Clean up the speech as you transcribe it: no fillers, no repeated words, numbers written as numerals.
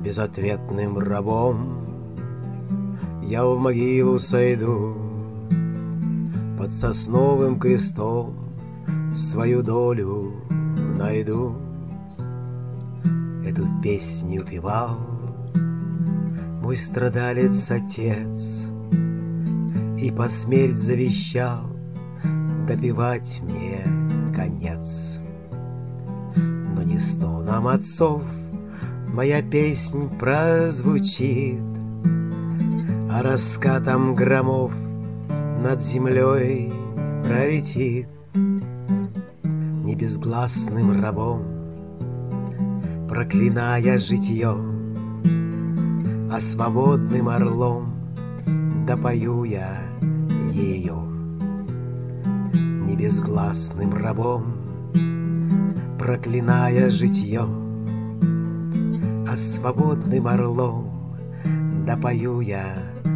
безответным рабом. Я в могилу сойду, под сосновым крестом свою долю найду. Эту песню певал мой страдалец-отец, и по смерть завещал допевать мне конец. Но не стоном отцов моя песнь прозвучит, а раскатом громов над землей пролетит. Не безгласным рабом, проклиная житье, а свободным орлом допою я ее. Не безгласным рабом, проклиная житье, а свободным орлом допою я